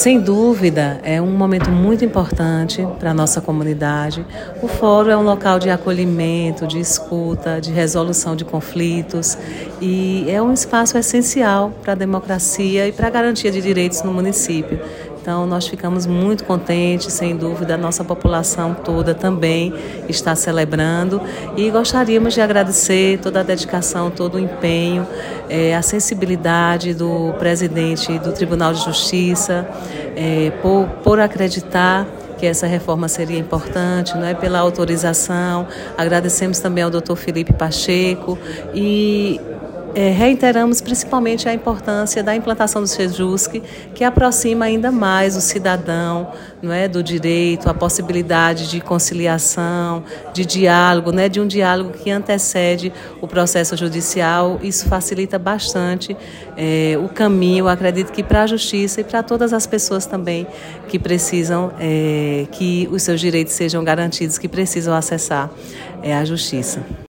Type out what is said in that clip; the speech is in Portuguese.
Sem dúvida, é um momento muito importante para a nossa comunidade. O fórum é um local de acolhimento, de escuta, de resolução de conflitos e é um espaço essencial para a democracia e para a garantia de direitos no município. Então, nós ficamos muito contentes, sem dúvida, a nossa população toda também está celebrando e gostaríamos de agradecer toda a dedicação, todo o empenho, a sensibilidade do presidente do Tribunal de Justiça, por acreditar que essa reforma seria importante, não é? Pela autorização. Agradecemos também ao Dr. Felipe Pacheco e reiteramos principalmente a importância da implantação do SEJUSC, que aproxima ainda mais o cidadão, não é, do direito, a possibilidade de conciliação, de diálogo, né, de um diálogo que antecede o processo judicial. Isso facilita bastante o caminho, acredito que para a justiça e para todas as pessoas também que precisam que os seus direitos sejam garantidos, que precisam acessar a justiça.